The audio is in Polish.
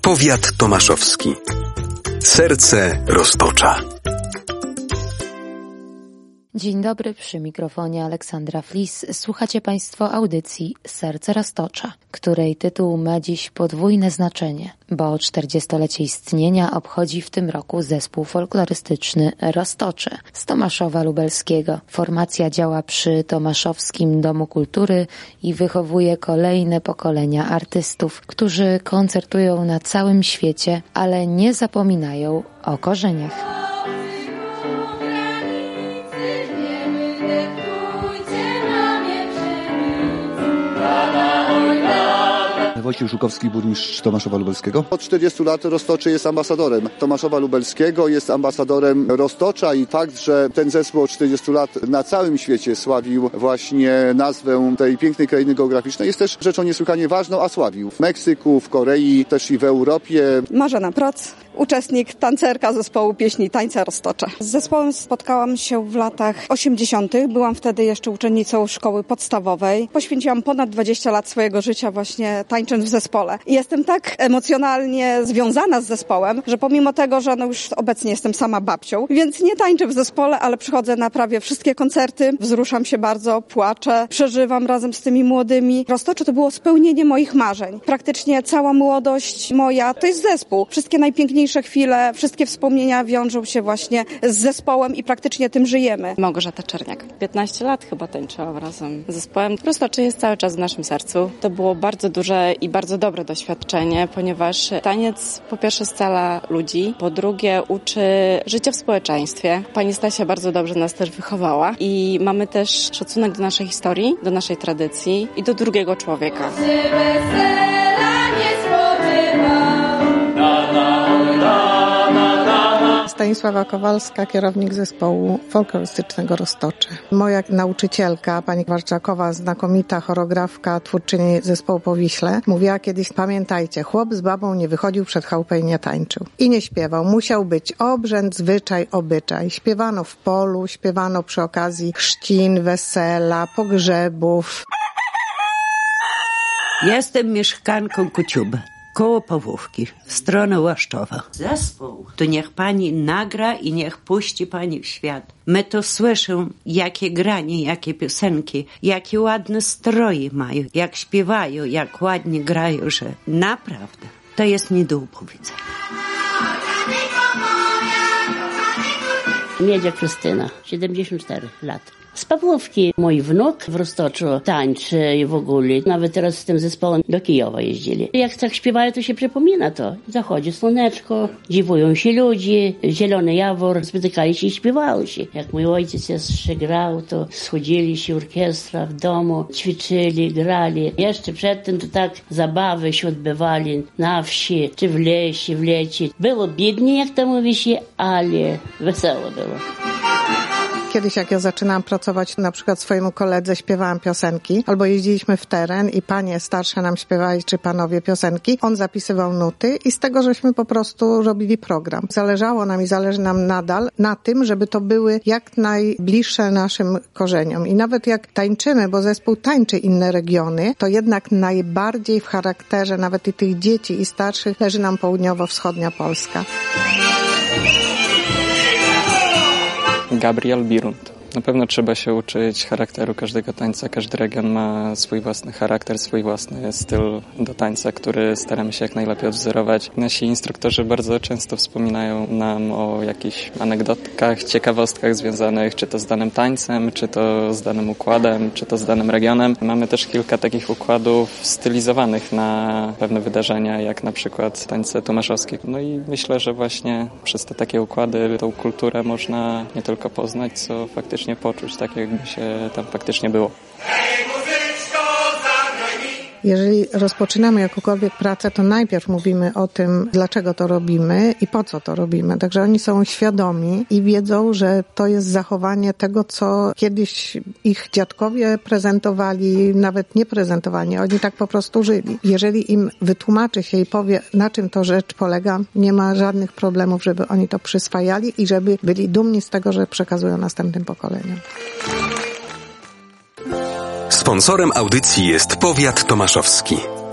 Powiat tomaszowski. Serce Roztocza. Dzień dobry, przy mikrofonie Aleksandra Flis. Słuchacie Państwo audycji Serce Roztocza, której tytuł ma dziś podwójne znaczenie, bo 40-lecie istnienia obchodzi w tym roku zespół folklorystyczny Roztocze z Tomaszowa Lubelskiego. Formacja działa przy Tomaszowskim Domu Kultury i wychowuje kolejne pokolenia artystów, którzy koncertują na całym świecie, ale nie zapominają o korzeniach. Wojciech Żukowski, burmistrz Tomaszowa Lubelskiego. Od 40 lat Roztoczy jest ambasadorem Tomaszowa Lubelskiego, jest ambasadorem Roztocza i fakt, że ten zespół od 40 lat na całym świecie sławił właśnie nazwę tej pięknej krainy geograficznej, jest też rzeczą niesłychanie ważną, a sławił w Meksyku, w Korei, też i w Europie. Marzena Proc, uczestnik, tancerka zespołu pieśni Tańca Roztocza. Z zespołem spotkałam się w latach 80. Byłam wtedy jeszcze uczennicą szkoły podstawowej. Poświęciłam ponad 20 lat swojego życia właśnie tańcząc w zespole. I jestem tak emocjonalnie związana z zespołem, że pomimo tego, że już obecnie jestem sama babcią, więc nie tańczę w zespole, ale przychodzę na prawie wszystkie koncerty, wzruszam się bardzo, płaczę, przeżywam razem z tymi młodymi. Roztocze to było spełnienie moich marzeń. Praktycznie cała młodość moja to jest zespół. Wszystkie najpiękniejsze chwile, wszystkie wspomnienia wiążą się właśnie z zespołem i praktycznie tym żyjemy. Małgorzata Czerniak. 15 lat chyba tańczyłam razem z zespołem. Roztocze jest cały czas w naszym sercu. To było bardzo duże i bardzo dobre doświadczenie, ponieważ taniec po pierwsze scala ludzi, po drugie uczy życia w społeczeństwie. Pani Stasia bardzo dobrze nas też wychowała i mamy też szacunek do naszej historii, do naszej tradycji i do drugiego człowieka. Stanisława Kowalska, kierownik zespołu folklorystycznego Roztocze. Moja nauczycielka, pani Warczakowa, znakomita choreografka, twórczyni zespołu Po Wiśle, mówiła kiedyś: pamiętajcie, chłop z babą nie wychodził przed chałupę i nie tańczył. I nie śpiewał. Musiał być obrzęd, zwyczaj, obyczaj. Śpiewano w polu, śpiewano przy okazji chrzcin, wesela, pogrzebów. Jestem mieszkanką Kociuba, koło Pawłówki, strona Łaszczowa. Zespół to niech pani nagra i niech puści pani w świat. My to słyszę, jakie granie, jakie piosenki, jakie ładne stroje mają, jak śpiewają, jak ładnie grają, że naprawdę to jest nie do opowiedzenia. Miedzia Krystyna, 74 lat. Z Pawłówki mój wnuk w Roztoczu tańczy i w ogóle. Nawet teraz z tym zespołem do Kijowa jeździli. Jak tak śpiewają, to się przypomina to. Zachodzi słoneczko, dziwują się ludzie, zielony jawor, spotykali się i śpiewało się. Jak mój ojciec jeszcze grał, to schodzili się orkiestra w domu, ćwiczyli, grali. Jeszcze przedtem to tak zabawy się odbywali na wsi, czy w lesie, w lecie. Było biednie, jak to mówi się, ale wesoło było. Kiedyś jak ja zaczynałam pracować, na przykład swojemu koledze śpiewałam piosenki, albo jeździliśmy w teren i panie starsze nam śpiewali, czy panowie piosenki, on zapisywał nuty i z tego żeśmy po prostu robili program. Zależało nam i zależy nam nadal na tym, żeby to były jak najbliższe naszym korzeniom. I nawet jak tańczymy, bo zespół tańczy inne regiony, to jednak najbardziej w charakterze nawet i tych dzieci i starszych leży nam południowo-wschodnia Polska. Gabriel Birund. Na pewno trzeba się uczyć charakteru każdego tańca. Każdy region ma swój własny charakter, swój własny styl do tańca, który staramy się jak najlepiej odwzorować. Nasi instruktorzy bardzo często wspominają nam o jakichś anegdotkach, ciekawostkach związanych czy to z danym tańcem, czy to z danym układem, czy to z danym regionem. Mamy też kilka takich układów stylizowanych na pewne wydarzenia, jak na przykład tańce tomaszowskie. No i myślę, że właśnie przez te takie układy tą kulturę można nie tylko poznać, co faktycznie poczuć, tak jakby się tam faktycznie było. Jeżeli rozpoczynamy jakąkolwiek pracę, to najpierw mówimy o tym, dlaczego to robimy i po co to robimy. Także oni są świadomi i wiedzą, że to jest zachowanie tego, co kiedyś ich dziadkowie prezentowali, nawet nie prezentowali, oni tak po prostu żyli. Jeżeli im wytłumaczy się i powie, na czym to rzecz polega, nie ma żadnych problemów, żeby oni to przyswajali i żeby byli dumni z tego, że przekazują następnym pokoleniom. Sponsorem audycji jest Powiat Tomaszowski.